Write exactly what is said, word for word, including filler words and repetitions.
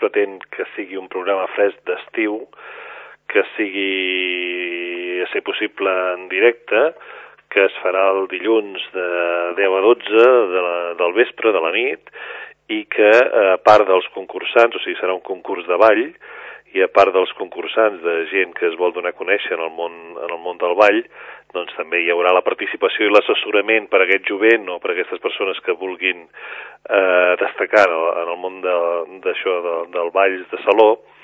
pretén que sigui un programa fresc d'estiu, que sigui, a ser possible, en directe, que es farà el dilluns de deu a dotze de la, del vespre, de la nit, i que, a part dels concursants, o sigui, serà un concurs de ball, i a part dels concursants, de gent que es vol donar a conèixer en el món, en el món del ball, doncs també hi haurà la participació i l'assessorament per a aquest jovent o per a aquestes persones que vulguin eh, destacar en el món de, d'això, de, del ball de saló,